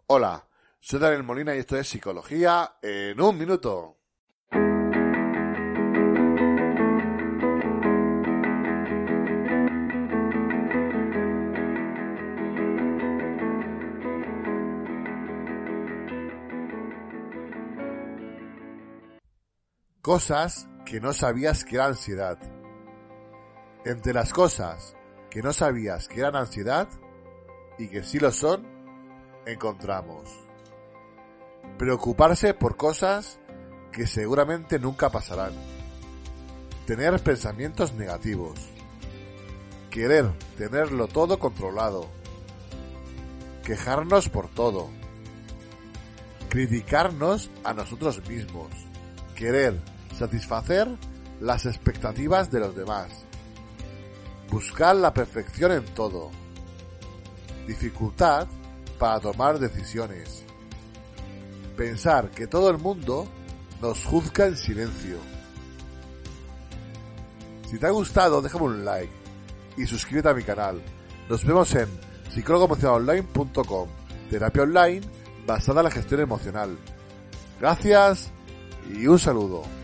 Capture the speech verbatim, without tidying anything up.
Hola, soy Daniel Molina y esto es Psicología en un minuto. Cosas que no sabías que era ansiedad. Entre las cosas que no sabías que eran ansiedad y que sí lo son, encontramos preocuparse por cosas que seguramente nunca pasarán, tener pensamientos negativos, querer tenerlo todo controlado, quejarnos por todo, criticarnos a nosotros mismos, querer satisfacer las expectativas de los demás, buscar la perfección en todo, dificultad para tomar decisiones, pensar que todo el mundo nos juzga en silencio. Si te ha gustado, déjame un like y suscríbete a mi canal. Nos vemos en psicólogo emocional online punto com, terapia online basada en la gestión emocional. Gracias y un saludo.